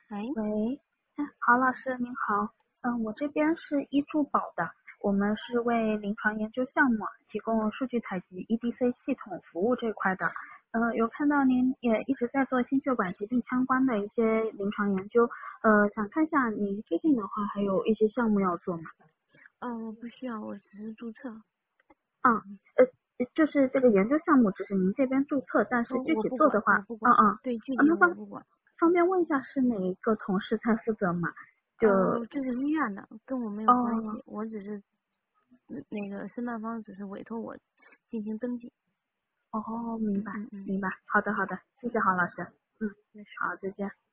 喂， 喂，郝老师您好，我这边是医助保的，我们是为临床研究项目提供数据采集、EDC 系统服务这块的，有看到您也一直在做心血管疾病相关的一些临床研究，想看一下您最近的话还有一些项目要做吗？ 我不需要，我只是注册。 啊，就是这个研究项目只是您这边注册，但是具我不管， 体做的话， 我不管。对，具体那的我不管。 方便问一下是哪一个同事在负责吗？就这是医院的，跟我没有关哦。 系，我只是那个申办方只是委托我进行登记。 哦，明白嗯嗯嗯， 明白，好的好的，谢谢郝老师， 没事。 好，再见。